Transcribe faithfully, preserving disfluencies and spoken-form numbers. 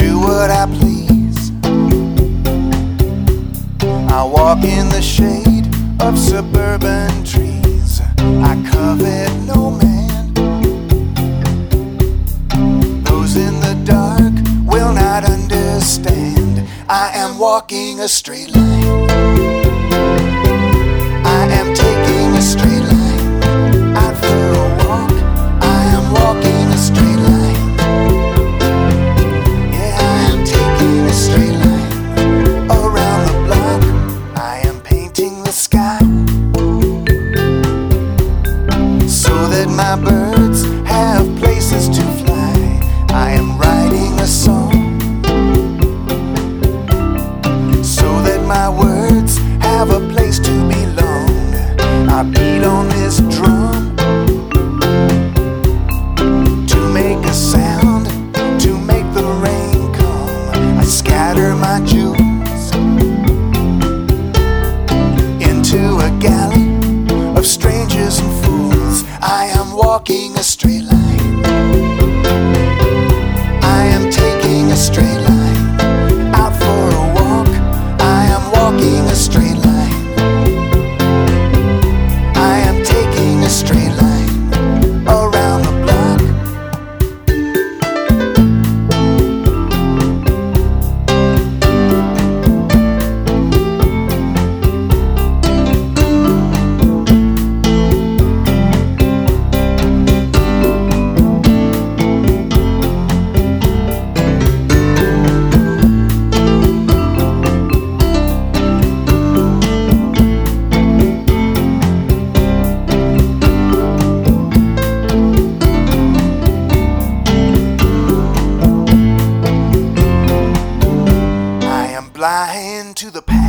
do what I please. I walk in the shade of suburban trees. I covet no man. Those in the dark will not understand. I am walking a straight line. I am taking a straight line out for a walk. I am walking a straight line. Yeah, I am taking a straight line around the block. I am painting the sky so that my birds have places to fly. I am writing a song so that my words have a place to belong. I beat on this drum to make a sound, to make the rain come. I scatter my jewels into a galley of strangers and fools. I am walking a straight line. I am taking a straight line out for a walk. I am walking a straight line. I am taking a straight line around the block. Blind to the past.